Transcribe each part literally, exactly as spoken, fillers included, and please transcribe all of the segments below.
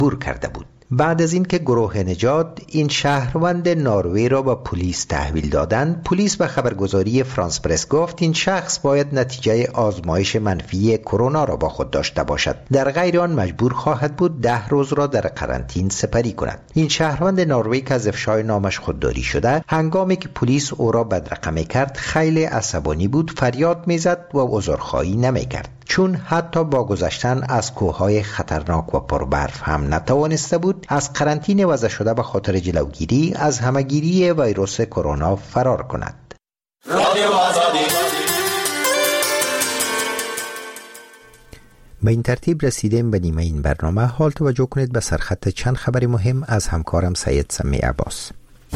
مجبور کرده بود. بعد از اینکه گروه نجات این شهروند نروژ را به پلیس تحویل دادند، پلیس به خبرگزاری فرانس پرس گفت این شخص باید نتیجه آزمایش منفی کرونا را با خود داشته باشد، در غیر آن مجبور خواهد بود ده روز را در قرنطین سپری کند. این شهروند نروژ که از افشای نامش خودداری شده، هنگامی که پلیس او را بدرقه کرد خیلی عصبانی بود، فریاد میزد و عذرخواهی نمیکرد، چون حتی با گذشتن از کوههای خطرناک و پربرف هم نتوانسته بود از قرنطینه وضع شده به خاطر جلوگیری از همهگیری ویروس کرونا فرار کند. رادیو آزادی. به این ترتیب رسیدیم به نیمه این برنامه. حال توجه کنید به سرخط چند خبر مهم از همکارم سید سمی عباس.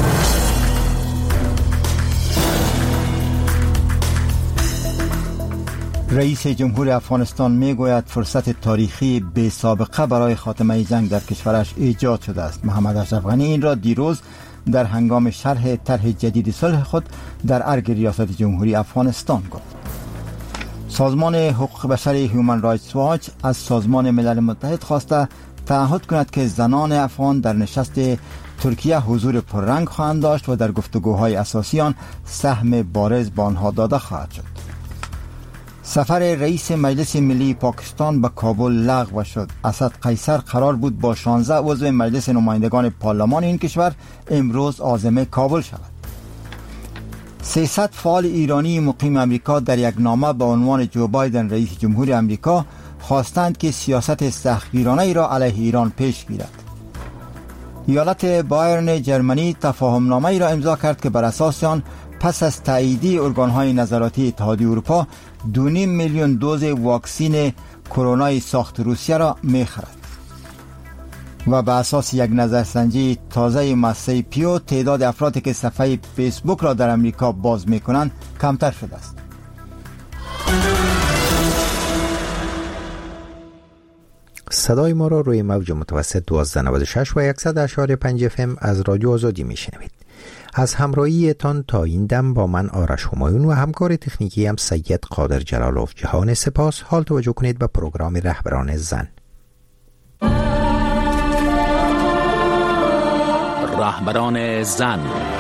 رئیس جمهور افغانستان میگوید فرصت تاریخی بی سابقه برای خاتمه جنگ در کشورش ایجاد شده است. محمد اشرف غنی این را دیروز در هنگام شرح طرح جدید صلح خود در ارگ ریاست جمهوری افغانستان گفت. سازمان حقوق بشر هیومن رایتس واچ از سازمان ملل متحد خواسته تعهد کند که زنان افغان در نشست ترکیه حضور پررنگ خواهند داشت و در گفتگوهای اساسی آن سهم بارز به آنها داده خواهد شد. سفر رئیس مجلس ملی پاکستان به کابل لغو شد. اسد قیصر قرار بود با شانزده عضو مجلس نمایندگان پارلمان این کشور امروز عازم کابل شود. سیصد فعال ایرانی مقیم امریکا در یک نامه با عنوان جو بایدن رئیس جمهور امریکا خواستند که سیاست سختگیرانه ای را علیه ایران پیش گیرد. ایالت بایرن جرمنی تفاهمنامه ای را امضا کرد که بر اساس آن پس از تاییدی ارگان‌های نظارتی اتحادیه اروپا دو نیم میلیون دوز واکسین کرونای ساخت روسیه را می‌خرد. و به اساس یک نظرسنجی تازه مؤسسه پیو تعداد افرادی که صفحه فیسبوک را در امریکا باز می‌کنند کمتر شده است. صدای ما را روی موج متوسط دوازده نود و شش و صد و یک و پنج اف ام از رادیو آزادی میشنوید. از همراهیتان تا این دم با من آرش همایون و همکار تکنیکی هم سید قادر جلالوف جهان سپاس. حال توجه کنید به پروگرام رهبران زن. رهبران زن.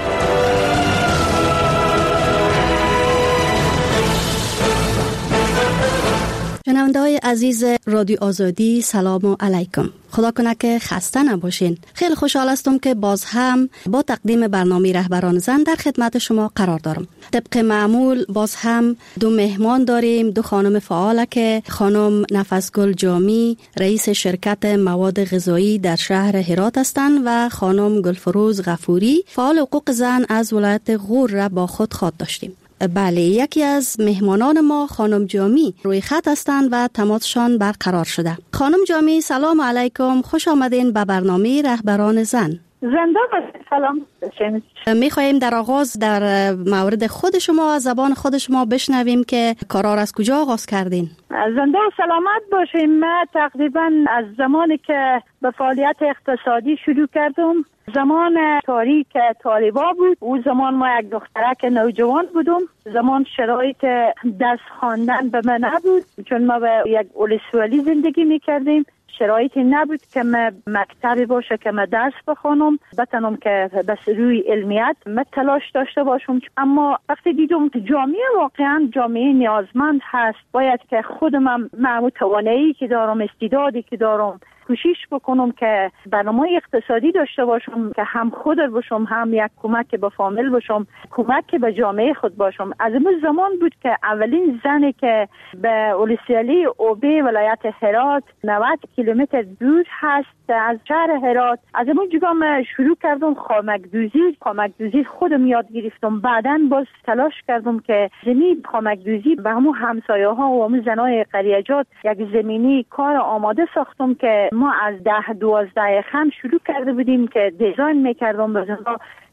شنونده‌های عزیز رادیو آزادی، سلام علیکم. خدا کنه که خسته نباشین. خیلی خوشحال هستم که باز هم با تقدیم برنامه رهبران زن در خدمت شما قرار دارم. طبق معمول باز هم دو مهمان داریم، دو خانم فعال که خانم نفسگل جامی رئیس شرکت مواد غذایی در شهر هرات هستند و خانم گلفروز غفوری فعال حقوق زن از ولایت غور را با خود خواد داشتیم. بله، یکی از مهمانان ما خانم جامی روی خط هستند و تماسشان برقرار شده. خانم جامی سلام علیکم، خوش آمدین به برنامه رهبران زن. زنده سلام. میخواهیم در آغاز در مورد خود شما از زبان خود شما بشنویم که کارا از کجا آغاز کردین. زنده و سلامت باشیم. من تقریبا از زمانی که به فعالیت اقتصادی شروع کردم، زمان تاریک طالبا بود، او زمان ما یک دخترک نوجوان بودم، زمان شرایط درس خواندن به من نبود چون ما به یک ولسوالی زندگی میکردیم، شرایطی نبود که ما مکتبی باشه که ما درس بخونم، بتونم که بس روی علمیت ما تلاش داشته باشم. اما وقتی دیدم که جامعه واقعا جامعه نیازمند هست، باید که خودم معمول توانایی که دارم، استعدادی که دارم، کوشش بکنم که برنامه اقتصادی داشته باشم که هم خود باشم، هم یک کمک به فامیل باشم، کمک به جامعه خود باشم. از اون زمان بود که اولین زنی که به ولسوالی اوبی ولایت هرات نود کیلومتر دور هست از شهر هرات، از اون جگه من شروع کردم خامک دوزی. خامک دوزی خودم یاد گرفتم، بعداً باز تلاش کردم که زمین خامک دوزی به همون همسایه ها و همون زنای قریجات یک زمینی کار آماده ساختم که ما از ده دوازده خم شروع کرده بودیم که دیزاین میکردم، بزنها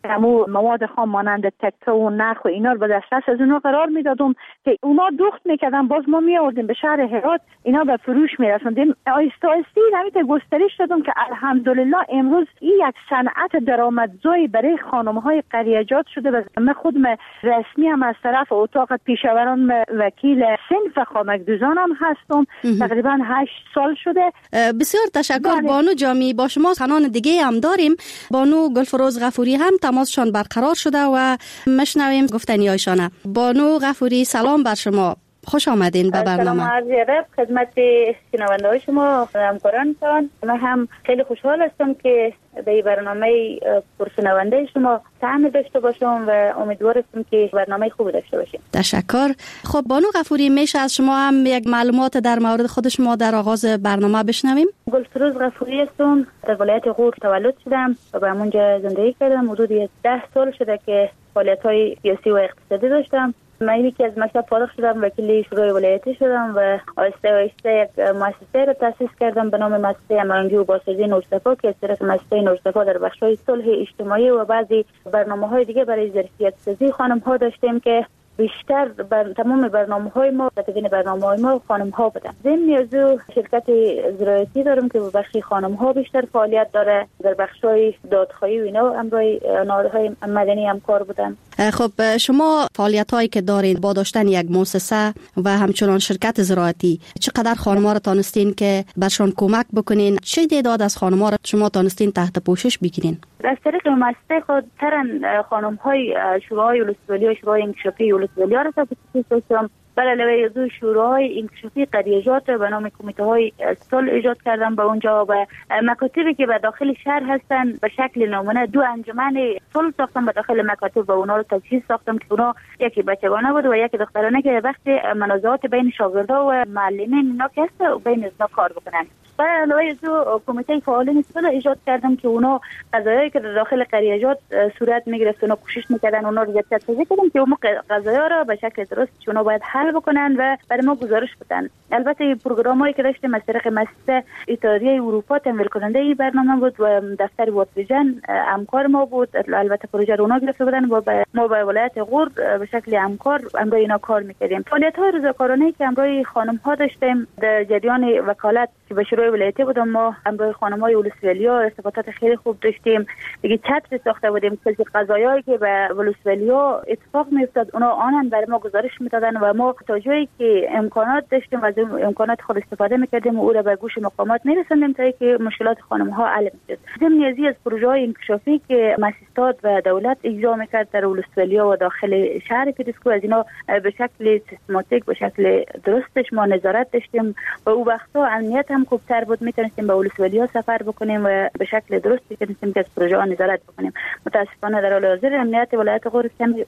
همو مواد خام مانند تکه و نخ و اینا رو به دسترس از اونا قرار میدادم که اونا دخت میکردن، باز ما می آوردیم به شهر هرات، اینا به فروش میرسوندیم. آیسته آیسته همین گسترش دادم که الحمدلله امروز این یک صنعت درآمدزایی برای خانم‌های قریه‌جات شده و من خودم رسمی هم از طرف اتاق پیشاوران وکیل صنف خامک‌دوزان هم هستم. تقریبا هشت سال شده. بسیار تشکر بانو جامی. با شما خانان دیگه هم داریم. بانو گلفروز غفوری هم تماسشان برقرار شده و مشنویم گفتنیایشان. بانو غفوری سلام بر شما، خوش آمدین به برنامه. سلام عرض ادب خدمت شنونده های شما همکارانتان. من هم خیلی خوشحال هستم که به برنامه پرشنونده شما سهم داشته باشم و امیدوارم که برنامه خوب داشته باشیم. تشکر. خب بانو غفوری، میشه از شما هم یک معلومات در مورد خود شما در آغاز برنامه بشنویم؟ گلفروز غفوری هستم، در ولایت غور تولد شدم و به همونجا زندگی کردم. حدود ده سال شده که فعالیت‌های سیاسی و اقتصادی داشتم. من یکی از مکتب فارغ شدم، وکیل شورای ولایتی شدم و آهسته آهسته یک مؤسسه را تأسیس کردم به نام مؤسسه هماهنگی و بازسازی نورصفا که از طریق مؤسسه نورصفا در بخش‌های صلح اجتماعی و بعضی برنامه‌های دیگه برای ظرفیت سازی خانم‌ها داشتیم که بیشتر بر تمام برنامه‌های ما تدوین برنامه‌های ما خانم‌ها بودن. ضمن از شرکت زراعتی دارم که بخش خانم‌ها بیشتر فعالیت داره، در بخش‌های دادخواهی و اینا امرای نهادهای مدنی هم کار بودن. خب شما فعالیت‌هایی که دارین با داشتن یک مؤسسه و همچنان شرکت زراعتی، چقدر خانم‌ها را تانستین که برشان کمک بکنین؟ چه تعداد از خانم‌ها را شما تانستین تحت پوشش بگیرین؟ از طریق مؤسسه خود ترن خانم‌های شورای ولسوالی و شورای انکشافی ولسوالی را تأسیس کردم. بر علاوه از شورای انکشافی قریه‌جات به نام کمیته‌های صلح ایجاد کردم به اونجا و مکاتبی که به داخل شهر هستن به شکل نمونه دو انجمن صلح ساختم به داخل مکاتب و اونا رو تجهیز ساختم که اونا یکی بچگانه بود و یکی دخترانه که وقت منازعات بین شاگردها و معلمین اینا که هست و بین اینا کار بکنن. بر علاوه از کمیته فعالین صلح ایجاد کردم که اونا قضایایی که در داخل قریه‌جات صورت میگرفت اونا کوشش میکردن اونا رو تجهیز کردم که اونا قضایا را به شکل درست اونا باید حل بکنن و برای ما گزارش بدن. البته پروگرامایی که داشتیم از طریق مؤسسه اتحادیه اروپا تمویل کننده این برنامه بود و دفتر واتویژن همکار ما بود. البته پروژه رو اونا گرفته بودن و ما به ولایت غور به شکل همکار امروز اینا کار میکردیم. فعالیت‌های رضاکارانه‌ای که امروز خانم‌ها داشتیم در جریان وکالت که به شورای ولایتی بودم، ما امروز خانم‌های ولسوالیا ارتباطات خیلی خوب داشتیم. دیگه چتر ساخته بودیم که قضایایی که به ولسوالیا اتفاق میافتاد اونا آنن برای ما گزارش میدادن و ما تا جایی که امکانات داشتیم و از امکانات خود استفاده میکردیم و او را به گوش مقامات میرسوندیم تا اینکه مشکلات خانم‌ها حل میشد. ضمن از پروژه‌های انکشافی که مؤسسات و دولت اجرا میکرد در ولسوالیا و داخل شهر پدیسکو، از اینا به شکل سیستماتیک به شکل درستش ما نظارت داشتیم و او وقتا امنیت هم خوبتر بود، میتونستیم به ولسوالیا سفر بکنیم و به شکل درستی میتونستیم که از پروژه ها نظارت بکنیم. متاسفانه در حال حاضر امنیت ولایت غور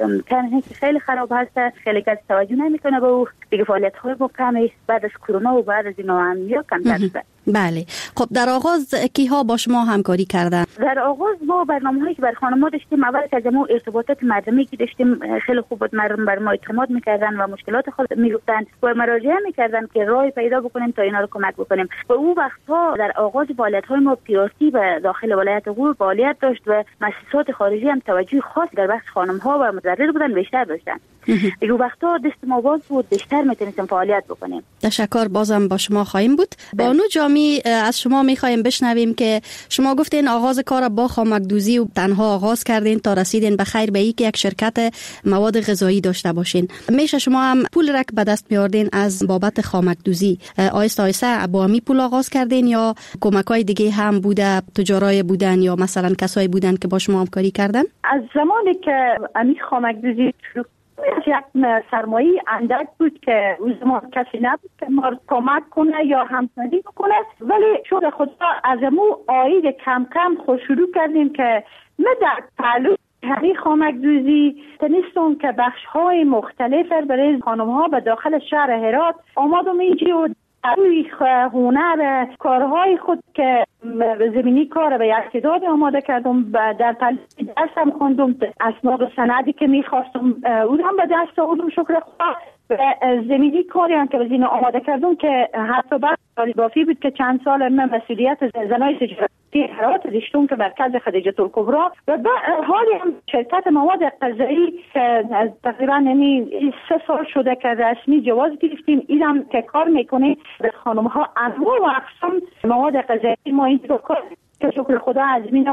کم خیلی خراب هست، خیلی کس توجه نمیکنه به او. دیگه فعالیت های ما کمی بعد از کرونا و بعد از اینا امنیت کمتر شده. بله. خب در آغاز کیها با شما همکاری کردن؟ در آغاز ما برنامه‌هایی که بر خانم‌ها داشتیم، اول از ما ارتباطات مردمی که داشتیم خیلی خوب بود، مردم بر ما اعتماد می‌کردن و مشکلات خود می‌گفتن و مراجعه می‌کردن که راهی پیدا بکنیم تا اینا رو کمک بکنیم. و اون وقت‌ها در آغاز فعالیت‌های ما پی‌آر-تی به داخل ولایت غور فعالیت داشت و مؤسسات خارجی هم توجه خاص در بخش خانم‌ها و متضرر بودن بیشتر داشتن. دیگه وقتا دست ما باز بود، بیشتر میتونستیم فعالیت بکنیم. تشکر. بازم با شما خواهیم بود. بانو جامی، از شما میخوایم بشنویم که شما گفتین آغاز کار با خامک‌دوزی و تنها آغاز کردین تا رسیدین به خیر به این که یک شرکت مواد غذایی داشته باشین. میشه شما هم پول رک به دست بیاردین از بابت خامک‌دوزی؟ آیسته آیسته با می پول آغاز کردین یا کمکای دیگه هم بوده، تجارای بودن یا مثلا کسایی بودن که با شما همکاری کردن؟ از زمانی که امی خامک‌دوزی شروع یک سرمایه اندک بود که اون زمان کسی نبود که ما کمک کنه یا همسازی بکنه، ولی شکر خدا از امو آید کم کم خود شروع کردیم که ما در تعلق همی خامک‌دوزی تنیستون که بخش های مختلف برای خانم ها به داخل شهر هرات آمادم ایجی و روی هنر کارهای خود که زمینی کار به یک تعداد آماده کردم. در تعلیم درسم خوندم، اسناد و سندی که میخواستم اون هم به دست آوردم شکر خدا. و زمینی کاری هم که به آماده کردم که حتی بعد سالی بافی بود که چند سال من مسئولیت زنای تجارت هرات داشتم که مرکز خدیجه الکبری و به حال هم شرکت مواد غذایی که تقریبا یعنی سه سال شده که رسمی جواز گرفتیم، اینم که کار میکنه به خانم ها انواع و اقسام مواد غذایی ما اینجا کار که شکر خدا از مینا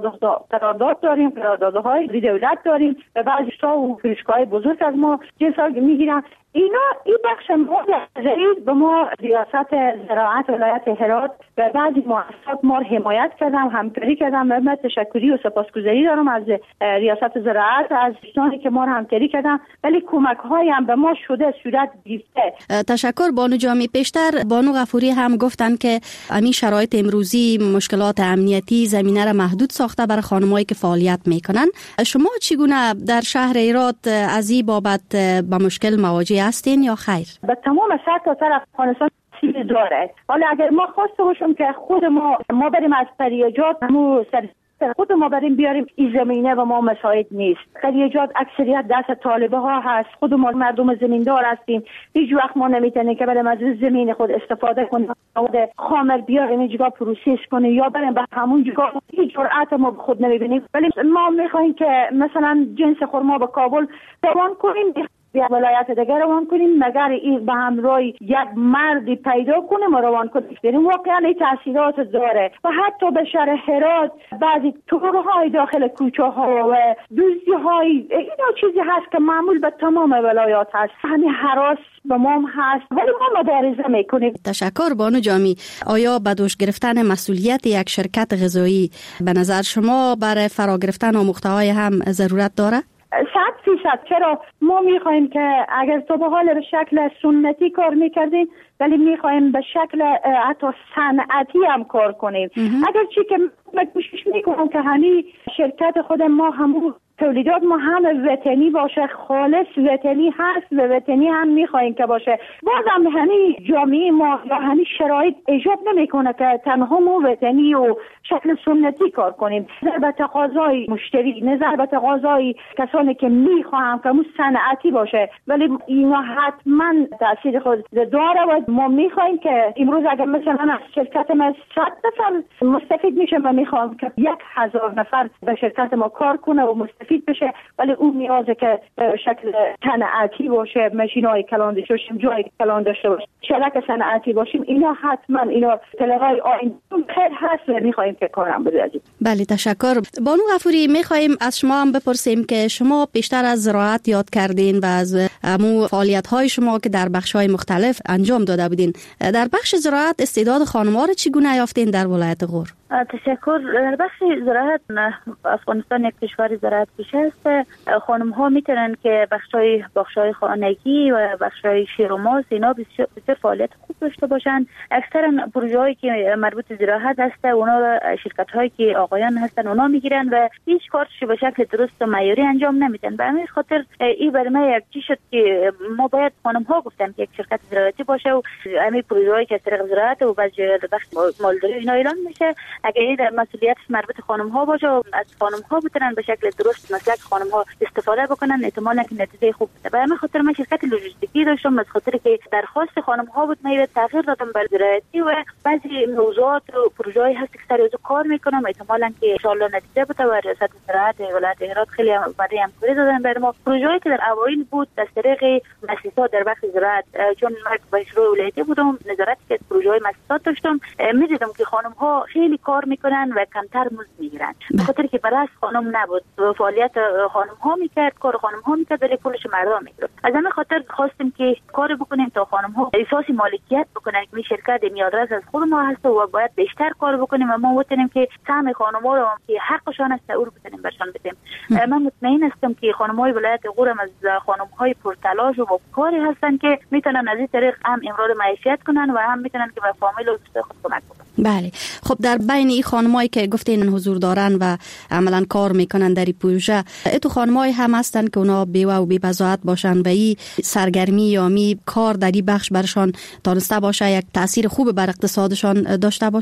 قرارداد داریم، قراردادهای دولت داریم و بعضی شتا و فروشگاه بزرگ از ما جنسا میگیرن. اینا این بخش مواد غذایی به ما ریاست زراعت ولایت هرات و بعضی مؤسسات ما حمایت کردم، همکاری کردم و من تشکری و سپاسگزاری دارم از ریاست زراعت، از دوستانی که ما رو همکاری کردن، ولی کمک هایی هم به ما شده صورت گرفته. تشکر بانو جامی. پیشتر بانو غفوری هم گفتن که همین شرایط امروزی مشکلات امنیتی زمینه را محدود ساخته برای خانمایی که فعالیت میکنن. شما چگونه در شهر هرات از این بابت با مشکل مواجه هستین یا خیر؟ به تمام سر تا سر افغانستان سیل داره. حالا اگر ما خواسته باشم که خود ما ما بریم از پریجات مو سر خود ما بریم بیاریم این زمینه و ما مساعد نیست. خلیجات اکثریت دست طالبه ها هست، خود ما مردم زمیندار هستیم، هیچ وقت ما نمیتونیم که بریم از زمین خود استفاده کنیم، خود خامر بیاریم اینجا پروسس کنیم یا بریم به همون جگاه، هیچ جرأت ما به خود نمیبینیم. ولی ما میخوایم که مثلا جنس خرما به کابل روان کنیم، یا ولایت دیگر روان کنیم، مگر این به همراه یک مردی پیدا کنیم و روان کنیم. بریم واقعا این تاثیرات داره و حتی به شهر هرات بعضی تورهای داخل کوچه ها و دوزی های اینا چیزی هست که معمول به تمام ولایات هست. همین هراس به ما هست ولی ما مبارزه میکنیم. تشکر بانو جامی. آیا به دوش گرفتن مسئولیت یک شرکت غذایی به نظر شما برای فرا گرفتن آموخته‌های هم ضرورت داره؟ صد فیصد. چرا ما میخوایم که اگر تو به حال به شکل سنتی کار میکردیم ولی میخوایم به شکل حتی صنعتی هم کار کنیم. اگر چی که من کوشش میکنم که همین شرکت خود ما همون تولیدات ما هم وطنی باشه، خالص وطنی هست و وطنی هم میخوایم که باشه. بازم همین جامعه ما یا همین شرایط ایجاب نمیکنه که تنها ما وطنی و شکل سنتی کار کنیم. نظر به تقاضای مشتری، نظر به تقاضای کسانی که میخواهم که مو صنعتی باشه، ولی اینا حتما تاثیر خود داره و ما میخوایم که امروز اگر مثلا از شرکت ما صد نفر مستفید میشه و میخوام که یک هزار نفر به شرکت ما کار کنه و مستفید بشه، ولی اون نیازه که شکل صنعتی باشه، ماشینای کلان داشته باشیم، جای کلان داشته باشیم، شرکت صنعتی باشیم. اینا حتما اینا طلبای آینده خیر هست و میخوایم که کارم بزنیم. بله تشکر. بانو غفوری میخوایم از شما هم بپرسیم که شما بیشتر از زراعت یاد کردین و از امو فعالیت های شما که در بخش های مختلف انجام داده بودین، در بخش زراعت استعداد خانم‌ها رو چگونه یافتین در ولایت غور؟ تشکر. در بخش زراعت افغانستان یک کشور زراعت پیشه است. خانم ها میتونن که بخشای بخشای خانگی و بخشای شیر و ماست اینا بسیار فعالیت خوب داشته باشن. اکثرا پروژه هایی که مربوط به زراعت هست اونا شرکت هایی که آقایان هستن اونا میگیرن و هیچ کارش به شکل درست و معیاری انجام نمیدن. به همین خاطر این برنامه یک چیز شد که ما باید خانم ها گفتن که یک شرکت زراعتی باشه و همین پروژه هایی که از طریق زراعت و بعضی بخش مالداری اینا اعلان میشه، اگر این در مسئولیت مربوط خانم ها باشه و از خانم ها بتونن به شکل درست مسلک خانم ها استفاده بکنن، احتمالاً که نتیجه خوب بده. به همین خاطر من شرکت لوجستیکی داشتم، از خاطر که درخواست خانم ها بود من تغییر دادم بر زراعتی و بعضی موضوعات و پروژه‌ای هست که سر از کار میکنم، احتمالاً که ان شاء الله نتیجه بده و ریاست زراعت ولایت هرات خیلی برای همکاری دادن بر ما. پروژه‌ای که در اوایل بود از طریق مؤسسات در بخش زراعت، چون من به شروع ولایتی بودم نظارت که پروژه‌های مؤسسات داشتم، می‌دیدم که خانم ها خیلی کار میکنن و کمتر مزد میگیرن، به خاطر که برای خانم نبود فعالیت خانم ها میکرد، کار خانم ها میکرد ولی پولش مردم میگرفت. از همین خاطر خواستیم که کار بکنیم تا خانم ها احساس مالکیت بکنن که این شرکت میادرس از خود ما هست و باید بیشتر کار بکنیم و ما بتونیم که سهم خانم ها رو که حقشان است او رو بتونیم برشان بدیم. من مطمئن هستم که خانم های ولایت غور از خانم های پرتلاش و با کاری هستن که میتونن از این طریق هم امرار معیشت کنن و هم میتونن که به فامیل و دوست خود کمک بکنن. بله. خب در بین این خانمایی که گفتین حضور دارن و عملا کار میکنن در این پروژه، تو خانمایی هم هستن که اونا بیوه و بی بضاعت باشن و این سرگرمی یا می کار در این بخش برشان تانسته باشه یک تاثیر خوب بر اقتصادشان داشته باشه؟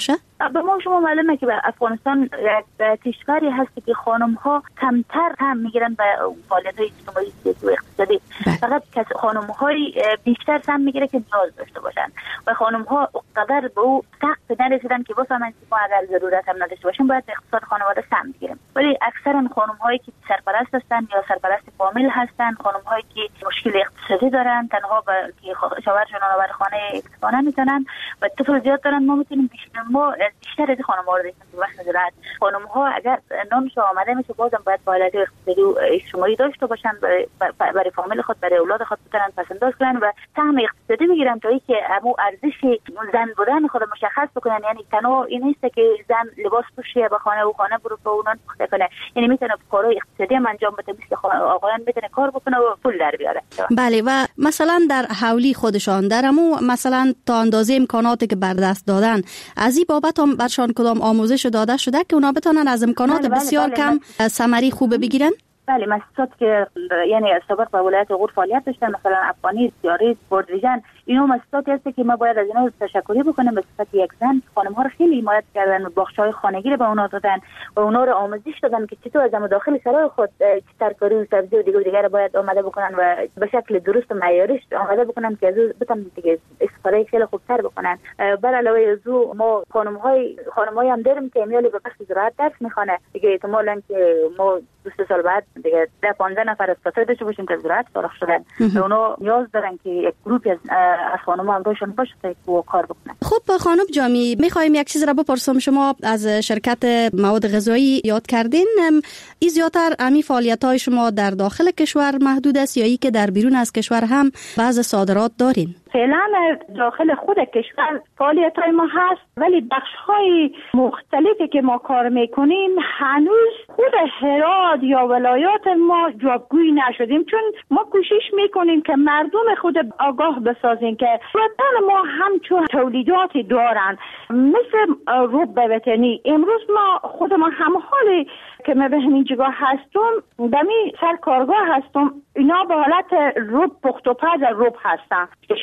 به ما شما معلومه که افغانستان یک کشوری هست که خانم ها کمتر هم میگیرن به فعالیت های اجتماعی سیاسی و اقتصادی. فقط کس خانم های بیشتر هم میگیره که نیاز داشته باشن و خانم ها قدر به او سخت نرسیدن که بفهمن که ما اگر ضرورت هم نداشته باشیم باید اقتصاد خانواده سهم بگیریم. ولی اکثرا خانم هایی که سرپرست هستن یا سرپرست فامیل هستن، خانم هایی که مشکل اقتصادی دارن، تنها به شوهرشون آور خانه اکتفا نمیتونن و طفل زیاد دارن، ما میتونیم بیشتر ما بیشتر از خانم ها رو داشتیم که وقت ضرورت خانم ها اگر نانش آماده میشه بازم باید فعالیت اقتصادی و اجتماعی داشته باشن، برای فامیل خود برای اولاد خود بتونن پسنداز کنن و سهم اقتصادی بگیرن تا اینکه امو ارزش زن بودن خود مشخص بکنن. یعنی تنها این نیست که زن لباس پوشه به خانه و خانه برو و اونان پخته کنه، یعنی میتونه کارهای اقتصادی هم انجام بده، مثل آقایان میتونه کار بکنه و پول در بیاره. بله. و مثلا در حولی خودشان درمو مثلا تا اندازه امکاناتی که بر دست دادن از این بابت هم برشان کدام آموزش داده شده که اونا بتونن از امکانات بله بله بسیار بله کم ثمری خوب بگیرن؟ بله، مؤسسات که یعنی سابق به ولایت غور فعالیت داشتن، مثلا افغانی، سیاری، بردویژن، اینا مؤسساتی هست که ما باید از اینا تشکری بکنیم. به صفت یک زن خانم ها رو خیلی حمایت کردن، باغچه‌های خانگی رو به اونا دادن و اونا رو آموزش دادن که چطور از داخل سرای خود ترکاری و سبزی و دیگر دیگر باید آماده بکنن و به شکل درست و معیاریش آماده بکنن که از بتونن دیگه استفاده خیلی خوبتر بکنن. بر علاوه از او ما خانم های خانم های هم داریم که میالی به بخش زراعت درس میخونه دیگه، احتمالاً که ما دو سال بعد دیگه ده پانزده نفر استاد داشته باشیم که زراعت فارغ شدن. اونا نیاز دارن که یک گروهی از از خانم‌ها هم روشن باشه تا که کار بکنن. خب خانم جامی، می‌خوایم یک چیز را بپرسم. شما از شرکت مواد غذایی یاد کردین، این زیادتر امی فعالیت‌های شما در داخل کشور محدود است یا ای که در بیرون از کشور هم بعض صادرات دارین؟ فعلا داخل خود کشور فعالیت‌های ما هست، ولی بخش‌های مختلفی که ما کار می‌کنیم هنوز خود هرات یا ولایات ما جوابگوی نشدیم، چون ما کوشش می‌کنیم که مردم خود آگاه بسازیم که وطن ما همچون تولیداتی دارن مثل روب وطنی. امروز ما خود ما هم حالی که ما به همین جگاه هستم به می سر کارگاه هستم، اینا به حالت روب پخت و پز روب هستن که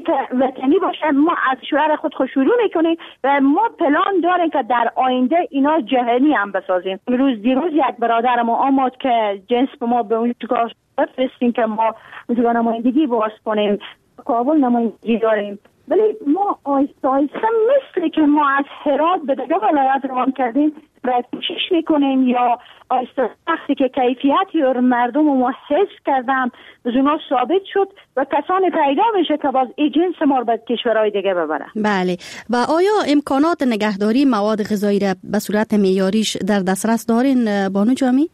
وطنی باشه. ما از شوهر خود خوشوری میکنیم و ما پلان داریم که در آینده اینا جهانی هم بسازیم. امروز دیروز یک برادر ما آمد که جنس به ما به اون جگاه بفرستیم که ما اونجا نمایندگی باز کنیم. کابل نمایندگی داریم، ولی ما آیسته آیسته مثل که ما از هرات به دیگه ولایت روان کردیم و کوشش میکنیم یا آیسته وقتی که کیفیتی رو مردم ما حس کردم از اونا ثابت شد و کسانی پیدا میشه که باز ای جنس ما رو به کشورهای دیگه ببرن. بله. و آیا امکانات نگهداری مواد غذایی را به صورت معیاریش در دسترس دارین بانو جامی؟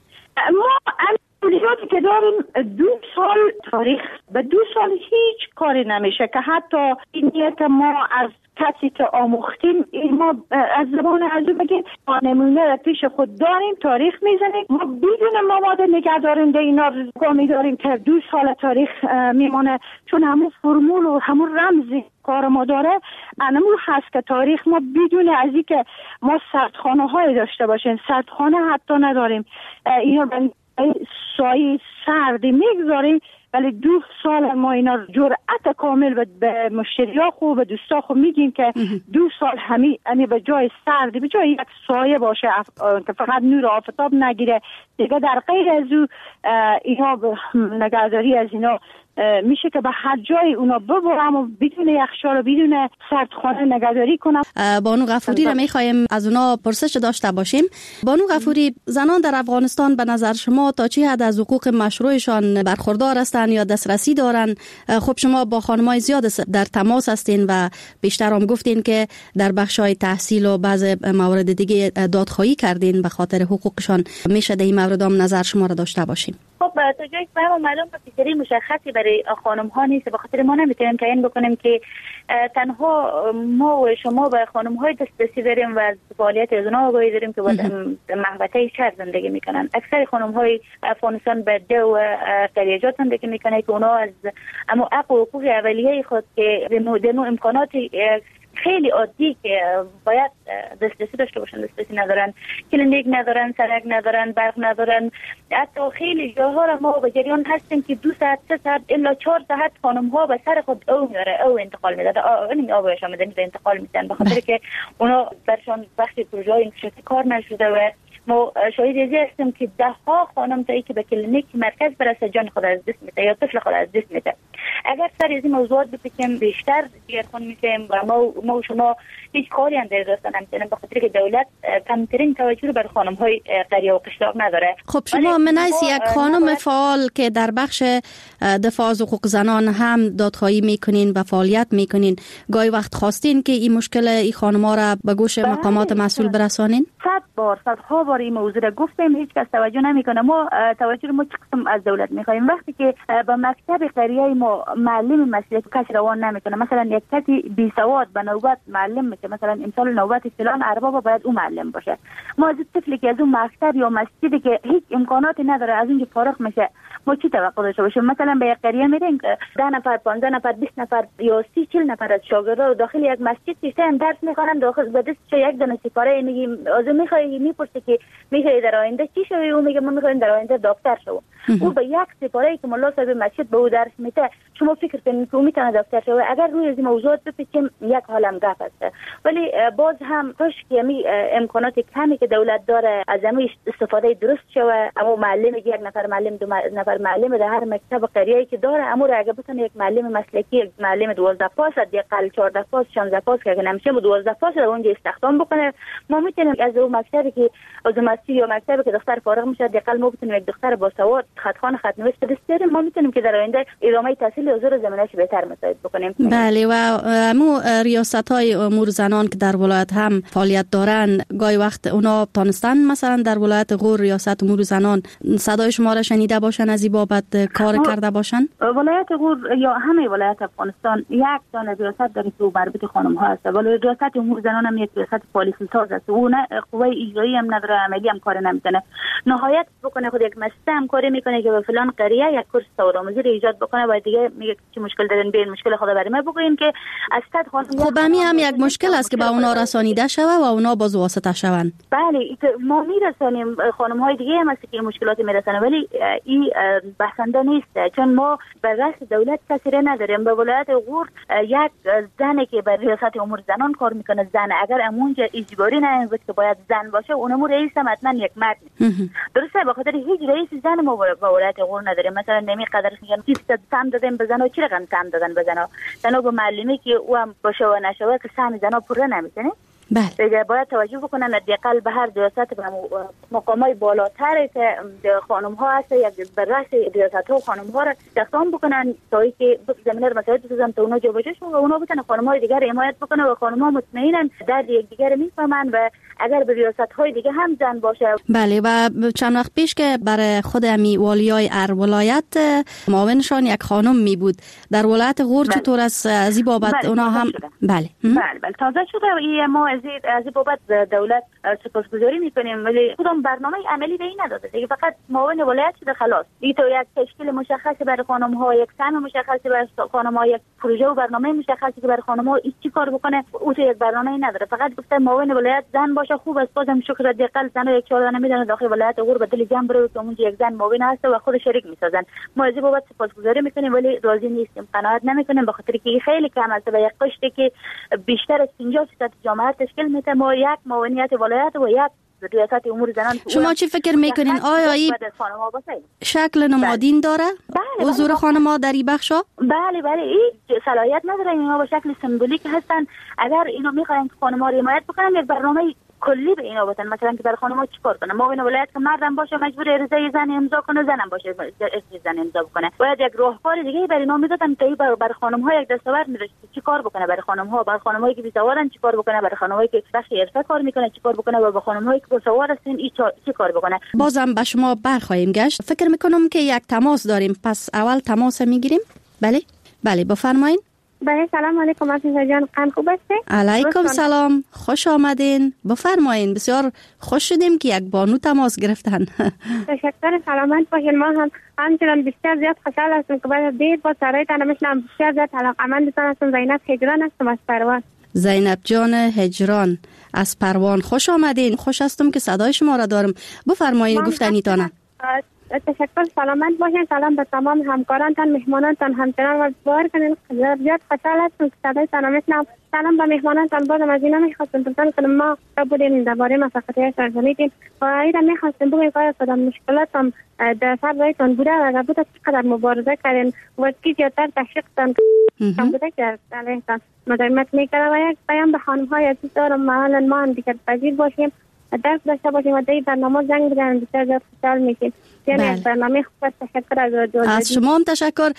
ما تولیداتی که داریم دو سال تاریخ، به دو سال هیچ کاری نمیشه که حتی اینیه که ما از کسی که آموختیم ما از زبان ارزو بگیم نمونه را پیش خود داریم، تاریخ میزنیم، ما بدون مواد نگهدارنده اینا رزگامی داریم که دو سال تاریخ میمانه، چون همون فرمول و همون رمزی کار ما داره انمو هست که تاریخ ما بدون از این که ما سردخانه های داشته باشیم، سردخانه حتی نداریم، اینا سایه سردی میگذاریم، ولی دو سال ما اینا جرأت کامل به مشتری‌ها خوب به دوستا خوب میگیم که دو سال همین یعنی به جای سردی به جای یک سایه باشه که فقط نور آفتاب نگیره دیگه. در غیر از او اینا نگهداری از اینا میشه که به هر جای اونا ببرم و بدون یخچال و بدون سردخانه نگهداری کنم. بانو غفوری را میخوایم از اونا پرسش داشته باشیم. بانو غفوری، زنان در افغانستان به نظر شما تا چه حد از حقوق مشروعشان برخوردار هستند یا دسترسی دارن؟ خب شما با خانمای زیاد در تماس هستین و بیشتر هم گفتین که در بخشای تحصیل و بعض موارد دیگه دادخواهی کردین به خاطر حقوقشان. میشه در این مورد هم نظر شما را داشته باشیم؟ خب تا جایی که ما معلوم فکری مشخصی برای خانم ها نیست، به خاطر ما نمیتونیم تعیین بکنیم که تنها ما و شما به خانم های دسترسی داریم و از فعالیت از اونها آگاهی داریم که در محوطه شهر زندگی میکنن. اکثر خانم های افغانستان به ده و قریجات زندگی میکنن که اونا از اما حق و حقوق اولیه خود که دنو امکانات خیلی عادی که باید دسترسی داشته باشن دسترسی ندارن، کلینیک ندارن، سرک ندارن، برق ندارن. حتی خیلی جاها را ما به جریان هستیم که دو ساعت سه ساعت الا چهار ساعت خانم ها به سر خود او میاره او انتقال میده، این آبایش آمدنی به انتقال میدن به خاطر که اونا برشان بخش پروژه های انکشافی کار نشده و ما شاهد ازی هستیم که ده ها خانم تایی که به کلینیک مرکز برسه جان خود از دست میده یا طفل خود از دست میده. اگر سر از این موضوعات بپیچیم بیشتر دیگرخون میکنیم و ما ما و شما هیچ کاری هم در راستن نمیتونیم به خاطر که دولت کمترین توجه رو بر خانم های قریه و قشلاق نداره. خب شما من از یک خانم فعال که در بخش دفاع از حقوق زنان هم دادخواهی میکنین و فعالیت میکنین، گاهی وقت خواستین که این مشکل این خانم ها را به گوش مقامات مسئول برسانین؟ صد بار صدها بار این موضوع را گفتیم، هیچ کس توجه نمیکنه. ما توجه رو ما چه قسم از دولت میخوایم؟ وقتی که به مکتب قریه ما معلم مسلک کس روان نمیکنه، مثلا یک کسی بی سواد به نوبت معلم میشه، مثلا امسال نوبت فلان ارباب باید اون معلم باشه، ما از طفلی که از اون مکتب یا مسجدی که هیچ امکاناتی نداره از اونجا فارغ میشه ما چی توقع داشته باشیم؟ مثلا به یک قریه میریم ده نفر پانزده نفر بیست نفر یا سی چهل نفر از شاگردا داخل یک مسجد نشستن درس میخوانن، داخل به دست یک دونه سپاره میگیم از میخوای میپرسه که میخوای در آینده چی شوی؟ او میگه ما میخوایم در آینده دکتر شوم. او به یک سپاره که مولا صاحب مسجد به او درس میده شما فکر کنید که او میتونه دکتر شوه؟ اگر روی از این موضوعات بپیچیم یک حالم گپ است. ولی باز هم کاش که می امکانات کمی که دولت داره از همین استفاده درست شوه. اما معلم یک نفر معلم دو نفر معلم در هر مکتب قریه‌ای که داره، اما اگه بتونه یک معلم مسلکی یک معلم دوازده پاس حداقل چهارده پاس شانزده پاس که نمیشه دوازده پاس رو اونجا استخدام بکنه، ما میتونیم از اون مکتبی که از مسجد یا مکتبی که دختر فارغ میشه حداقل ما بتونیم یک دختر با سواد خطخوان خطنویس دست بیاریم، ما میتونیم که در آینده ادامه تحصیل حضور زمینه‌اش بهتر مساعد بکنیم. بله و مو ریاست‌های امور زنان که در ولایت هم فعالیت دارن، گاهی وقت اونا تانستن مثلا در ولایت غور ریاست امور زنان صدای شما را شنیده باشن از این بابت کار کرده باشن؟ ولایت غور یا همه ولایت افغانستان یک دانه ریاست داره که مربوط خانم ها است، ولی ریاست امور زنان هم یک ریاست پالیسی ساز است، اون قوه اجرایی هم نداره، عملی هم کار نمیکنه. نهایت بکنه خود یک مسته هم کاری میکنه که به فلان قریه یک کورس سوادآموزی ایجاد بکنه و دیگه میگه چه مشکل دارین بیاین مشکل خود برای ما بگوین که از صد خانم. خب همین هم یک مشکل است که به اونا رسانیده شوه و اونا باز واسطه شون. بله ما میرسانیم، خانم های دیگه هم هست که مشکلات میرسانه، ولی این بحثنده نیست چون ما به رأس دولت کسی را نداریم. به ولایت غور یک زنی که به ریاست امور زنان کار میکنه، زن اگر امونجا اجباری نه که باید زن باشه، اونمو رئیس هم حتما یک مرد درسته. به خاطر هیچ رئیس زن ما به ولایت غور نداریم. مثلا نمی قدر میگن چیز سم دادن به زنا، چی رقم سم دادن به زنا؟ زنا به معلمی که او هم باشه و نشوه که سهم زنا پوره نمیکنه. بله باید توجه بکنن حداقل به هر ریاست به مقامای بالاتر که خانم ها هست یک بر رأس ریاست ها خانم ها را استخدام بکنن تا اینکه زمینه رو مساعد بسازن تا اونا جابجا شون و اونا بتونن خانم های دیگر حمایت بکنن و خانم ها مطمئنا درد یکدیگر میفهمن و اگر به ریاست های دیگه هم زن باشه. بله و چند وقت پیش که برای خود امی والیای ار ولایت معاونشان یک خانم می بود در ولایت غور، چطور از از این بابت بله. اونا هم بله بله بله تازه شده و ما از از این بابت دولت سپاسگزاری میکنیم، ولی کدام برنامه عملی به این نداده دیگه، فقط معاون ولایت شده خلاص. این تو یک تشکیل مشخصی برای خانم ها، یک سهم مشخصی برای خانم ها، یک پروژه و برنامه مشخصی که برای خانم ها چی کار بکنه، او تو یک برنامه نداره. فقط گفته معاون ولایت زن باشه خوب است. بازم شکر حداقل زن یک چهار نمیدونه داخل ولایت غور به دل جمع بره که اونجا یک زن معاون هست و خود شریک میسازن. ما از این بابت سپاسگزاری میکنیم ولی راضی نیستیم، قناعت نمیکنیم به خاطر که خیلی کم است. به یک قشتی که بیشتر از پنجاه درصد جامعه تشکیل میده ما یک معاونیت ولایت و یک ریاست امور زنان. شما چی فکر میکنین؟ آیا این شکل نمادین داره حضور خانم‌ها در این بخشا؟ بله بله این صلاحیت نداره، اینا به شکل سمبولیک هستن. اگر اینو میخواین که خانم‌ها رو حمایت بکنن یک برنامه کلی به اینا بدن، مثلا که برای خانم‌ها چیکار کنه. معاون ولایت که مردم باشه مجبور ارزای زن امضا کنه، زنم باشه ارزای زن امضا بکنه. باید یک راهکار دیگه برای اینا میدادن که برای برای خانم‌ها یک دستاورد می‌داشت چیکار بکنه، برای خانم‌ها برای خانم‌هایی که بی‌سوادن چیکار بکنه، برای خانم‌هایی که بخش حرفه کار میکنه چیکار بکنه و برای خانم‌هایی که باسواد هستن این چیکار بکنه. بازم به شما برخواهیم گشت. فکر می‌کنم که یک تماس داریم، پس اول تماس می‌گیریم. بله بله بفرمایید. بله سلام علیکم عزیزا جان، قن خوب هستی؟ علیکم سلام، خوش آمدین. بفرمایین، بسیار خوش شدیم که یک بانو تماس گرفتن. تشکر، سلامت باشین. ما هم همچنان بسیار زیاد خوشحال هستیم که بعد دیر با سرایتان میشنم. بسیار زیاد علاقه‌مندتان هستم. زینب خجران هستم از پروان. زینب جان هجران از پروان خوش آمدین. خوش هستم که صدای شما را دارم. بفرمایید گفتنیتانه. تشکر. سلامت باشین. سلام به تمام همکارانتان، مهمانانتان، همکاران و بار کنین. زیاد خوشحال هستم که صدایتان را میشنوم. سلام به مهمانانتان. بازم از اینا میخواستم بگم که ما بودیم درباره مسافرتی شنیدیم و اینا میخواستم بگم که کدام مشکلاتم در سر رایتان بوده و اگر بوده چقدر مبارزه کردین و کی زیادتر تشویقتان کم بوده که علیهتان مداومت میکرده. و یک پیام به خانم‌های عزیز دارم، معالا ما هم دیگر پذیر باشیم، درس داشته باشیم و در برنامه زنگ بزنیم، بسیار زیاد خوشحال میشیم. یعنی از برنامه خوب تشکر از رادیو. از شما هم تشکر.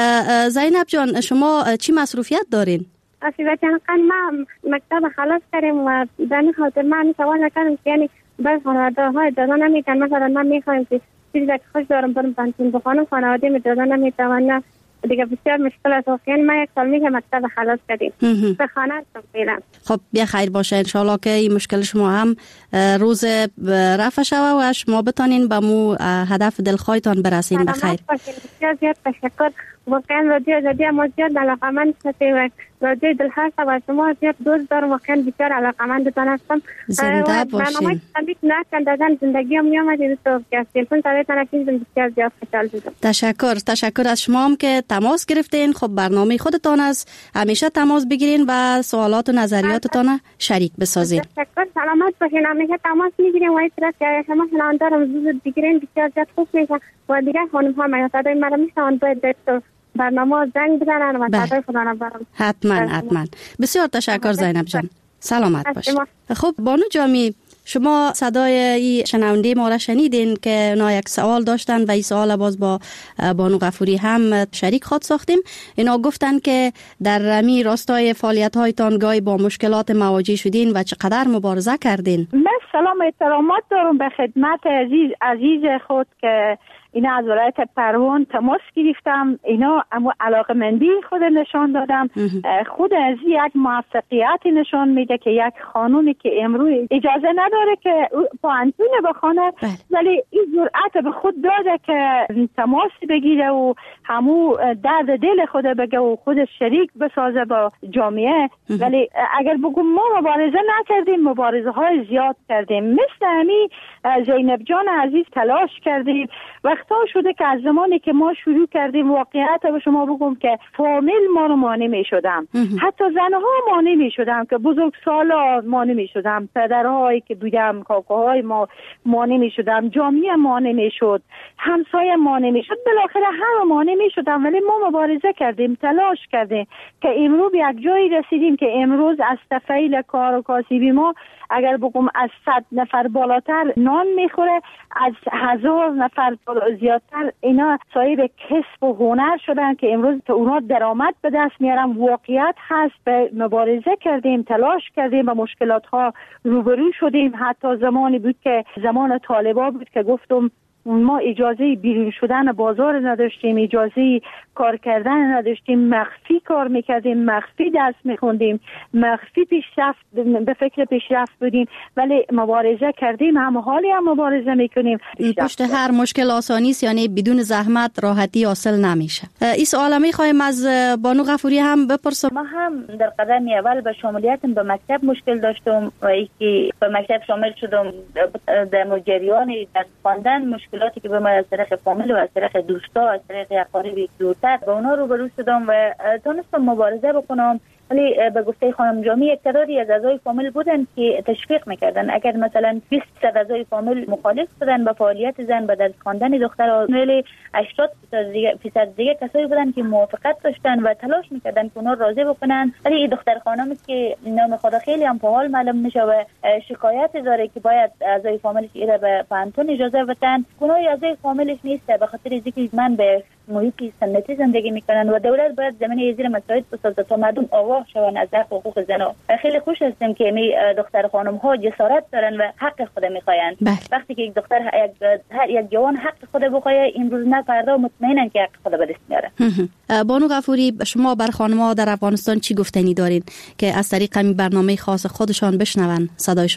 زینب جان شما چی مصروفیت دارین؟ اصلا ما مکتب خلاص کردیم و در این خاطر من سوال نکردم که یعنی بر خانواده های اجازه نمیتن، مثلا من میخوایم که چیزی که خوش دارم برم بنزین بخورم، خانواده می اجازه نمیتونه دیگه، بسیار مشکل است. یعنی ما یک سال میگه مکتب خلاص کردیم به خانه هستم فعلا. خب بیا خیر باشه ان شاء الله که این مشکل شما هم روز رفع شوه و شما بتونین به مو هدف دلخواهتان برسین. بخیر. بسیار زیاد تشکر. واقعا رادیو آزادی ما زیاد علاقمند هستیم و رادیو دل هست و شما زیاد دوست دارم، واقعا بسیار علاقمندتان هستم. زنده باشین. برنامه تبریک نکردن زندگی هم میامد تو که تلفن تلفن رسیدم، بسیار زیاد خوشحال شدم. تشکر. تشکر از شما هم که تماس گرفتین. خب برنامه خودتان است، همیشه تماس بگیرین و سوالات و نظریاتتان شریک بسازین. تشکر. سلامت باشین. همیشه تماس میگیریم و این طرف که شما شنوندارم زود بگیرین، بسیار زیاد خوب میشه و دیگه خانم ها من صدای مرا میشنون باید تو برنامه زنگ بزنن و صدای خدا رو برام. حتما حتما. بسیار تشکر زینب جان. سلامت باشید. خب بانو جامی، شما صدای این شنونده ما را شنیدین که اونا یک سوال داشتن و این سوال باز با بانو غفوری هم شریک خود ساختیم. اینا گفتن که در رمی راستای فعالیت هایتان گاهی با مشکلات مواجه شدین و چقدر مبارزه کردین. من سلام احترامات دارم به خدمت عزیز عزیز خود که اینا از ولایت پروان تماس گرفتم، اینا اما علاقمندی خود نشان دادم. خود از یک موفقیت نشان میده که یک خانومی که امروز اجازه نداره که پانتون بخونه ولی این جرأت به خود داده که تماس بگیره و همو درد دل خود بگه و خود شریک بسازه با جامعه. ولی اگر بگم ما مبارزه نکردیم، مبارزه های زیاد کردیم، مثل همی زینب جان عزیز تلاش کردیم. وقتا شده که از زمانی که ما شروع کردیم واقعیت به شما بگم که فامیل ما رو مانع می شدم، حتی زنها مانع می شدم که بزرگ سالا مانع می شدم، پدرهایی که بودم، کاکاهای ما مانع می شدم، جامعه مانع می شد، همسایه مانع می شد، بالاخره همه مانع می شدم. ولی ما مبارزه کردیم، تلاش کردیم که امروز یک جایی رسیدیم که امروز از تفعیل کار و کاسبی ما اگر بگم از صد نفر بالاتر نان میخوره، از هزار نفر زیادتر اینا صاحب کسب و هنر شدن که امروز تا اونا درآمد به دست میارن. واقعیت هست. به مبارزه کردیم، تلاش کردیم، با مشکلات ها روبرو شدیم. حتی زمانی بود که زمان طالبا بود که گفتم ما اجازه بیرون شدن بازار نداشتیم، اجازه کار کردن نداشتیم، مخفی کار میکردیم، مخفی درس میخوندیم، مخفی پیشرفت به فکر پیشرفت بودیم. ولی مبارزه کردیم، هم حالی هم مبارزه میکنیم. پشت هر مشکل آسانی است، یعنی بدون زحمت راحتی حاصل نمیشه. این سوال میخوایم از بانو غفوری هم بپرسم. ما هم در قدم اول به شمولیتم به مکتب مشکل داشتم و اینکه به مکتب شامل شدم در مجریان درس خواندن، مشکلاتی که به من از طریق فامیل و از طریق دوستا از طریق اقارب دورتر به اونا روبرو شدم و تونستم مبارزه بکنم. ولی به گفته خانم جامی یک تعدادی از اعضای فامیل بودن که تشویق میکردن. اگر مثلا بیست درصد اعضای فامیل مخالف بودن با فعالیت زن و درس خواندن دخترها، ولی هشتاد درصد دیگه کسایی بودن که موافقت داشتن و تلاش میکردن که اونا راضی بکنن. ولی این دختر خانمی که نام خدا خیلی هم پاهال معلوم میشه و شکایت داره که باید اعضای فامیلش ایره به پانتون اجازه بدن، گناه اعضای فامیلش نیست، به خاطر اینکه من به محیط سنتی زندگی میکنن و دولت باید زمینه زیر مساعد بسازه تا مردم آگاه شون از حقوق زنها. خیلی خوش هستم که می دختر خانم ها جسارت دارن و حق خود میخواین. وقتی که یک دختر یک هر یک جوان حق خود بخواد، این روز نه فردا مطمئنن که حق خود به دست میاره. بانو غفوری، شما بر خانم‌ها در افغانستان چی گفتنی دارین که از طریق این برنامه خاص خودشان بشنون صدای شما را؟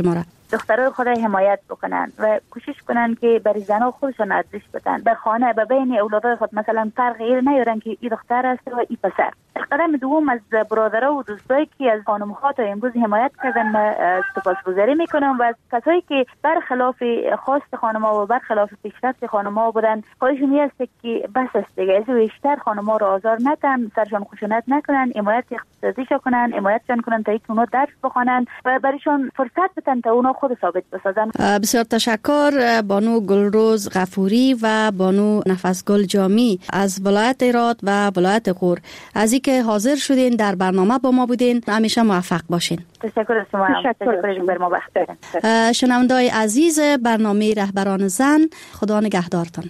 دخترای خود حمایت بکنن و کوشش کنن که برای زنها خودشون ارزش بدن. در خانه به بین اولادای خود مثلا فرق این نیارن که این دختر است و این پسر. قدم دوم از برادرها و دوستایی که از خانم‌ها تا امروز حمایت کردن من سپاسگزاری میکنم و از کسایی که برخلاف خواست خانم‌ها و برخلاف پیشرفت خانم‌ها بودن، خواهشون است که بس است دیگه، از بیشتر خانم‌ها رو آزار نکنن، سرشان خشونت نکنن، حمایت اقتصادیشون کنن، حمایتشون کنن تا اینکه اونا درس بخونن و برایشون فرصت بدن تا اونا خود ثابت بسازن. بسیار تشکر بانو گلروز غفوری و بانو نفسگل جامی از ولایت هرات و ولایت غور از اینکه حاضر شدین در برنامه با ما بودین. همیشه موفق باشین. تشکر از شما. تشکر بر ما وقت دادن. شنونده‌های عزیز برنامه رهبران زن، خدا نگهدارتان.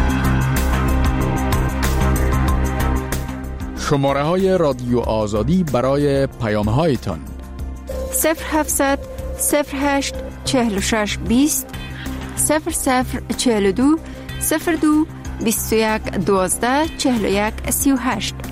شماره های رادیو آزادی برای پیام هایتان صفر هفتصد صفر هشت چهل و شش بیست صفر صفر چهل و دو صفر دو بیست و یک دوازده چهل و یک سی و هشت.